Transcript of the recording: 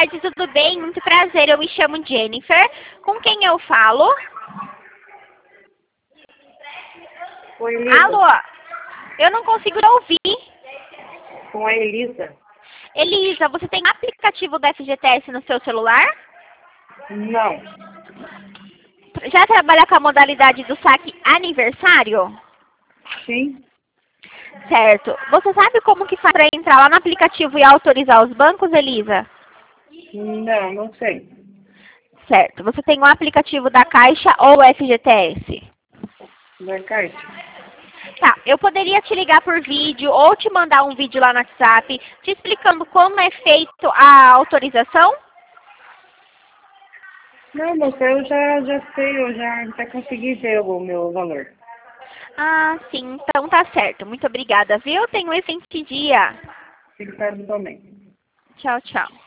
tarde, tudo bem? Muito prazer, eu me chamo Jennifer. Com quem eu falo? Com a Elisa. Alô? Eu não consigo ouvir. Com a Elisa. Elisa, você tem aplicativo do FGTS no seu celular? Não. Já trabalha com a modalidade do saque aniversário? Sim. Certo. Você sabe como que faz para entrar lá no aplicativo e autorizar os bancos, Elisa? Não, não sei. Certo. Você tem o aplicativo da Caixa ou FGTS? Da Caixa. Tá, eu poderia te ligar por vídeo ou te mandar um vídeo lá no WhatsApp te explicando como é feito a autorização? Não, moça, eu já sei, eu já até consegui ver o meu valor. Ah, sim, então tá certo. Muito obrigada, viu? Tenha um excelente dia. Obrigado também. Tchau, tchau.